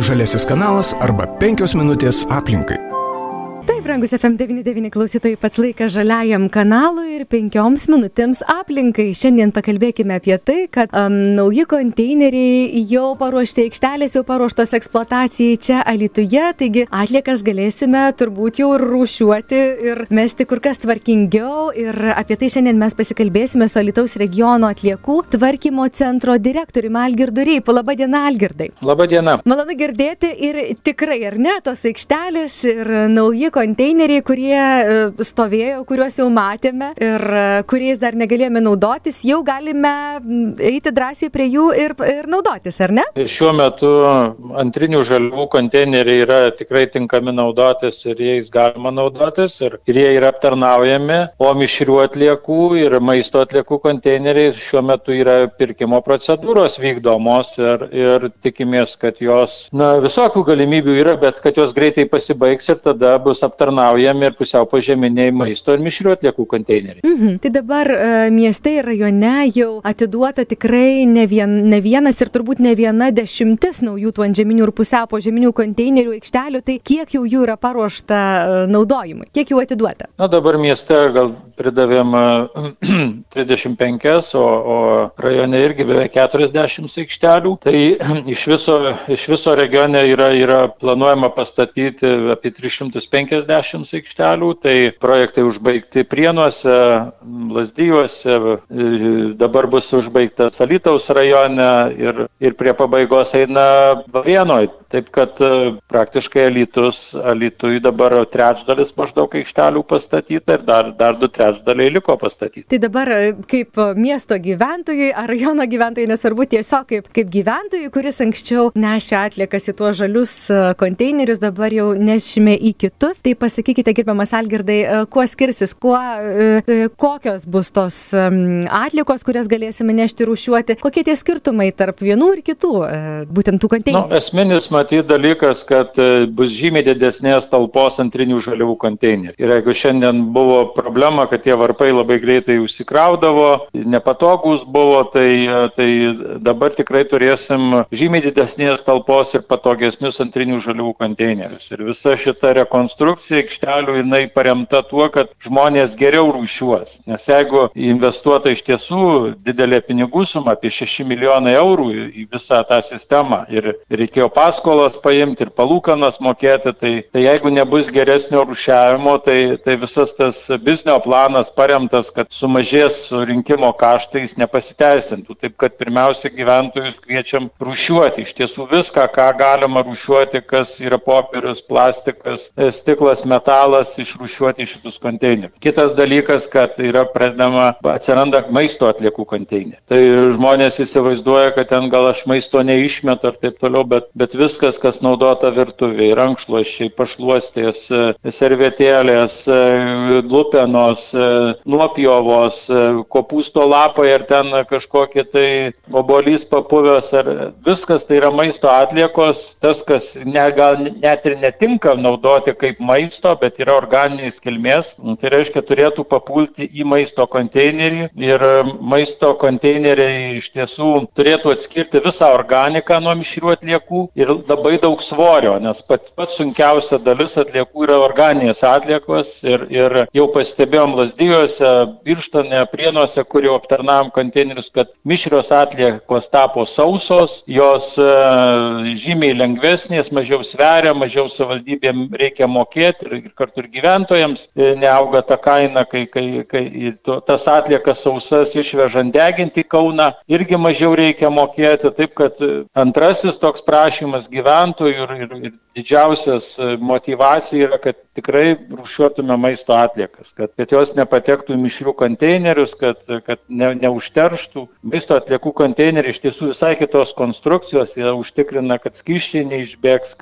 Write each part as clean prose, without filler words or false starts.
Žaliasis kanalas arba 5 minutės aplinkai. Taip, brangus FM99 klausytojai, pats laikas žaliajam kanalui ir 5 minutėms aplinkai. Šiandien pakalbėkime apie tai, kad nauji konteineriai jau paruošti, aikštelės jau paruoštos eksploatacijai čia Alytuje, taigi atliekas galėsime turbūt jau rūšiuoti ir mesti kur kas tvarkingiau. Ir apie tai šiandien mes pasikalbėsime su Alytaus regiono atliekų tvarkymo centro direktoriumi Algirdu Reipu. Labą dieną, Algirdai. Labą dieną. Malonu girdėti ir tikrai, ar ne, tos aikštelės ir nauji konteineriai, kurie stovėjo, kuriuos jau matėme ir kuriais dar negalėjome naudotis, jau galime eiti drąsiai prie jų ir naudotis, ar ne? Šiuo metu antrinių žaliavų konteineriai yra tikrai tinkami naudotis ir jais galima naudotis ir jie yra aptarnaujami, o mišrių atliekų ir maisto atliekų konteineriai šiuo metu yra pirkimo procedūros vykdomos ir tikimės, kad jos, visokių galimybių yra, bet kad jos greitai pasibaigs ir tada bus aptarnaujami ir pusiau požeminiai maisto ir mišrių atliekų konteineriai. Tai dabar mieste ir rajone jau atiduota tikrai ne vienas ir turbūt ne viena dešimtis naujų tų antžeminių ir pusiau požeminių konteinerių aikštelių, tai kiek jau jų yra paruošta naudojimui, kiek jau atiduota? Dabar mieste gal pridavėm 35, o rajone irgi beveik 40 aikštelių. Tai iš viso regione yra planuojama pastatyti apie 350 aikštelių, tai projektai užbaigti Prienuose, Lazdijuose, dabar bus užbaigtas Alytaus rajone ir prie pabaigos eina Varėnoje. Taip kad praktiškai Alytui dabar trečdalis maždaug aikštelių pastatyta ir dar 2/3 liko pastatyti. Tai dabar kaip miesto gyventojui ar rajono gyventojui, nesvarbu, tiesiog kaip gyventojui, kuris anksčiau nešė atliekas į tuos žalius konteinerius, dabar jau nešime į kitus. Tai pasakykite, gerbiamas Algirdai, kuo skirsis, kokios bus tos atliekos, kurias galėsime nešti rūšiuoti, kokie tie skirtumai tarp vienų ir kitų būtent tų konteinerių? Esminis dalykas, kad bus žymiai didesnės talpos antrinių žaliavų konteinerių. Ir jeigu šiandien buvo problema, kad tie varpai labai greitai užsikraudavo, nepatogus buvo, tai dabar tikrai turėsim žymiai didesnės talpos ir patogesnius antrinių žaliavų konteinerius. Ir visa šita rekonstrukcija aikštelių jinai paremta tuo, kad žmonės geriau rūšiuos. Nes jeigu investuota iš tiesų didelė pinigų suma, apie 6 milijonai eurų į visą tą sistemą ir reikėjo paskolas paimti ir palūkanas mokėti, tai jeigu nebus geresnio rūšiavimo, tai visas tas biznio planas paremtas, kad sumažės surinkimo kaštais, nepasiteisintų. Taip kad pirmiausia gyventojus kviečiam rūšiuoti. Iš tiesų viską, ką galima rūšiuoti, kas yra popierius, plastikas, stiklas, metalas, išrūšiuoti iš šitus konteinerius. Kitas dalykas, kad atsiranda maisto atliekų konteineriai. Tai žmonės įsivaizduoja, kad ten gal aš maisto neišmetu ir taip toliau, bet viskas, kas naudota virtuvėje, rankšluosčiai, pašluostės, servetėlės, lupenos, nuopjovos, kopūsto lapai ar ten kažkokie tai obuolys papuvęs, ar viskas tai yra maisto atliekos, tas, kas gal net ir netinka naudoti kaip maisto, bet yra organinės kilmės, tai reiškia turėtų papulti į maisto konteinerį ir maisto konteineriai iš tiesų turėtų atskirti visą organiką nuo mišrių atliekų ir labai daug svorio, nes pats sunkiausia dalis atliekų yra organinės atliekos ir jau pastebėjom Lazdijuose, Birštone, Prienuose, kur jau aptarnavom konteinerius, kad mišrios atliekos tapo sausos, jos žymiai lengvesnės, mažiau sveria, mažiau savivaldybėm reikia mokėti ir kartu ir gyventojams neauga ta kaina, kai tas atliekas sausas išvežant deginti į Kauną, irgi mažiau reikia mokėti. Taip kad antrasis toks prašymas gyventojų ir didžiausias motyvacija yra, kad tikrai rūšiuotume maisto atliekas, kad jos nepatektų į mišrių konteinerius, kad neužterštų. Maisto atliekų konteineriai iš tiesų visai kitos konstrukcijos, jie užtikrina, kad skysčiai neišbėgs,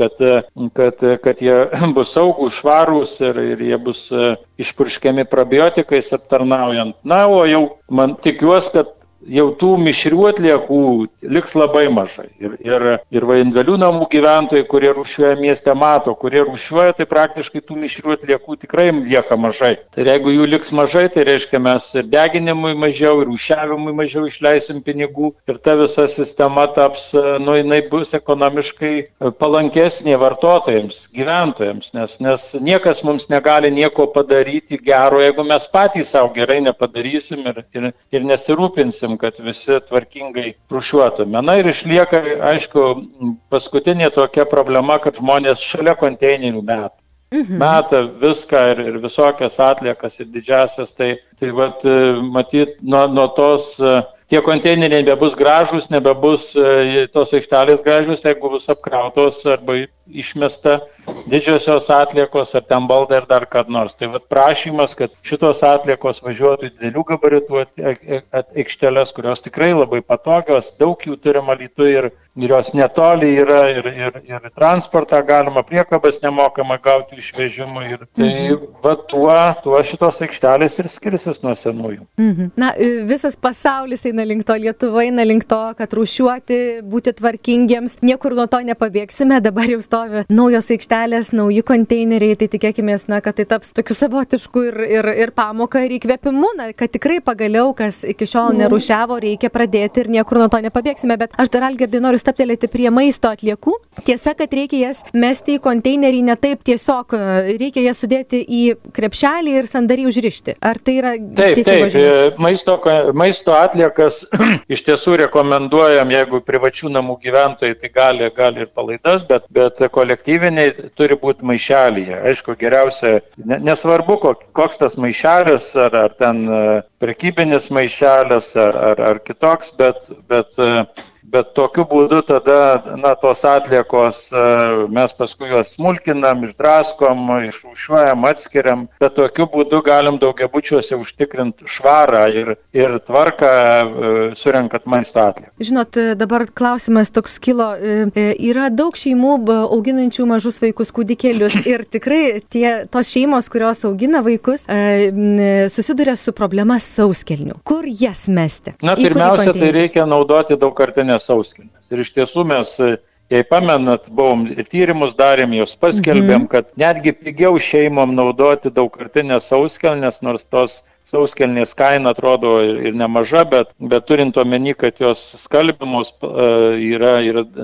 kad jie bus saugūs, švarūs ir jie bus išpurškiami probiotikais aptarnaujant. O jau man tikiuosi, kad jau tų mišrių atliekų liks labai mažai. Ir individualių namų gyventojai, kurie rūšiuoja mieste, mato, kurie rūšiuoja, tai praktiškai tų mišrių atliekų tikrai lieka mažai. Tai jeigu jų liks mažai, tai reiškia mes ir deginimui mažiau, ir rūšiavimui mažiau išleisim pinigų ir ta visa sistema taps, jinai bus ekonomiškai palankesnė vartotojams, gyventojams, nes niekas mums negali nieko padaryti gero, jeigu mes patys savo gerai nepadarysim ir nesirūpinsim, kad visi tvarkingai rūšiuotume. Na ir išlieka, aišku, paskutinė tokia problema, kad žmonės šalia konteinerių meta viską ir visokias atliekas ir didžiasias, tai vat, matyt, nuo tos tie konteineriai nebebus gražus, nebebus tos aikštelės gražus, jeigu bus apkrautos arba išmesta didžiosios atliekos ar ten baldai ar dar kad nors. Tai vat prašymas, kad šitos atliekos važiuotų į didelių gabaritų aikšteles, kurios tikrai labai patogios, daug jų turima Alytuje ir jos netoli yra ir transportą galima, priekabas nemokamai gauti išvežimui. Ir tai vat tuo šitos aikštelės ir skirsis nuo senųjų. Na, visas pasaulis eina link to, Lietuva eina link to, kad rūšiuoti, būti tvarkingiems, niekur nuo to nepabėgsime, dabar jau stovi naujos aikštelės, nauji konteineriai, tai tikėkimės, kad tai taps tokiu savotišku ir pamoka ir įkvėpimu, kad tikrai pagaliau, kas iki šiol nerūšiavo, reikia pradėti ir niekur nuo to nepabėgsime, bet aš dar, Algirdai, noriu staptelėti prie maisto atliekų. Tiesa, kad reikia jas mesti į konteinerį ne taip tiesiog, reikia jas sudėti į krepšelį ir sandariai užrišti. Ar tai yra teisingas žinimas? Maisto atliekas iš tiesų rekomenduojam, jeigu privačių namų gyventojai, tai gali ir palaidas, bet kolektyviniai turi būti maišelyje. Aišku, geriausia, nesvarbu, koks tas maišelis, ar ten prekybinis maišelis, ar kitoks, bet tokiu būdu tada, tos atliekos, mes paskui juos smulkinam, išdraskom, išrūšiuojam, atskiriam, bet tokiu būdu galim daugiabučiuose užtikrinti švarą ir tvarką surenkat maisto atliekas. Žinot, dabar klausimas toks kilo, yra daug šeimų auginančių mažus vaikus, kūdikėlius ir tikrai tos šeimos, kurios augina vaikus, susiduria su problema sauskelnių. Kur jas mesti? Na, pirmiausia, tai reikia naudoti daugkartinės sauskelnes. Ir iš tiesų mes, jei pamenat, buvom ir tyrimus darėm, jos paskelbėm, kad netgi pigiau šeimom naudoti daugkartinės sauskelnes, nors tos sauskelnės kaina atrodo ir nemaža, bet turint omeny, kad jos skalbimos yra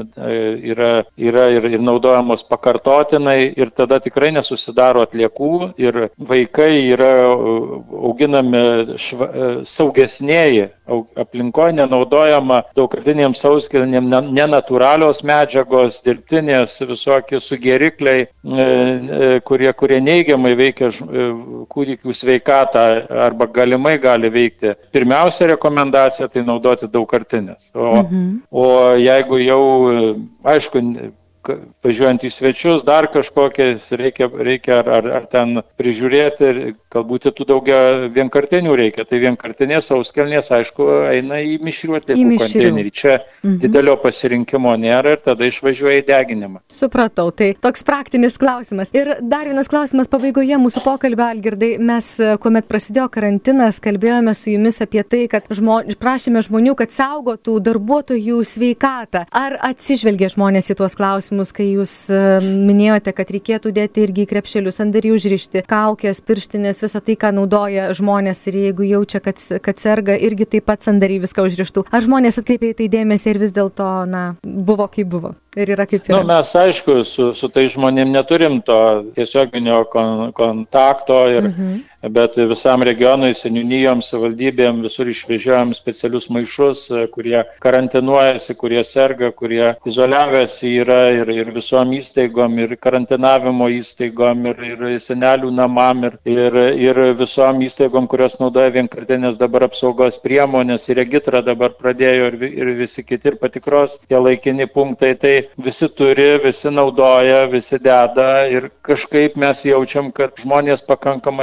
ir naudojamos pakartotinai ir tada tikrai nesusidaro atliekų ir vaikai yra auginami saugesnėji, aplinkoje nenaudojama daugkartinėms sauskelnėm nenatūralios medžiagos, dirbtinės visokie sugerikliai, kurie neigiamai veikia kūdikių sveikatą arba galimai gali veikti. Pirmiausia rekomendacija tai naudoti daugkartinės. O jeigu jau, aišku, važiuojant į svečius, dar kažkokiais reikia ar ten prižiūrėti, galbūt tų daugia vienkartinių reikia. Tai vienkartinės sauskelnės, aišku, eina į mišrių atliekų konteinerį. Čia didelio pasirinkimo nėra ir tada išvažiuoja į deginimą. Supratau, tai toks praktinis klausimas. Ir dar vienas klausimas pabaigoje mūsų pokalbio, Algirdai. Mes, kuomet prasidėjo karantinas, kalbėjome su jumis apie tai, kad prašėme žmonių, kad saugotų darbuotojų sveikatą. Ar atsižvelgia žmonės į tuos klausimus, kai jūs minėjote, kad reikėtų dėti irgi į krepšelius, sandariai užrišti, kaukės, pirštinės, visą tai, ką naudoja žmonės ir jeigu jaučia, kad serga, irgi taip pat sandariai viską užrištų. Ar žmonės atkreipė į tai dėmesį ir vis dėlto, buvo kaip buvo ir yra kaip yra? Mes, aišku, su tai žmonėm neturim to tiesioginio kontakto, bet visam regionui, seniūnijoms, savivaldybėm visur išvežiojam specialius maišus, kurie karantinuojasi, kurie serga, kurie izoliavęsi yra ir visom įstaigom, ir karantinavimo įstaigom, ir senelių namam, ir visom įstaigom, kurios naudoja vienkartinės dabar apsaugos priemonės, ir Regitra dabar pradėjo ir visi kiti, ir patikros tie laikini punktai. Tai visi turi, visi naudoja, visi deda ir kažkaip mes jaučiam, kad žmonės pakankamai atsakingi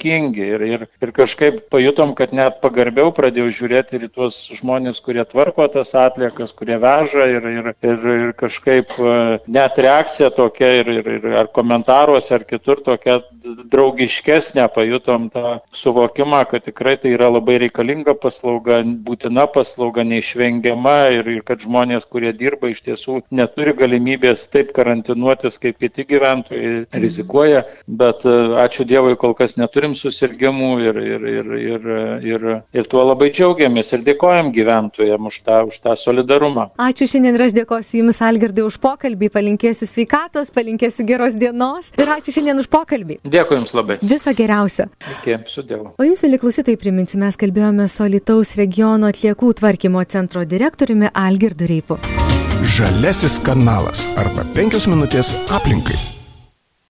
dėkingi ir kažkaip pajutom, kad net pagarbiau pradėjau žiūrėti ir į tuos žmonės, kurie tvarko tas atliekas, kurie veža ir kažkaip net reakcija tokia ir ar komentaruose, ar kitur tokia draugiškesnė, pajutom tą suvokimą, kad tikrai tai yra labai reikalinga paslauga, būtina paslauga, neišvengiama ir kad žmonės, kurie dirba, iš tiesų neturi galimybės taip karantinuotis, kaip kiti gyventojai rizikuoja, bet ačiū Dievui, kol kas neturim susirgimų ir tuo labai džiaugiamės ir dėkojam gyventojams už tą solidarumą. Ačiū šiandien ir aš dėkosiu Jums, Algirdai, už pokalbį, palinkėsiu sveikatos, palinkėsiu geros dienos ir ačiū šiandien už pokalbį. Dėkui Jums labai. Viso geriausio. Iki, su Dievu. O Jums, mieli klausytojai, priminsiu, mes kalbėjome su Alytaus regiono atliekų tvarkymo centro direktoriumi Algirdu Reipu. Žaliasis kanalas arba 5 minutės aplinkai.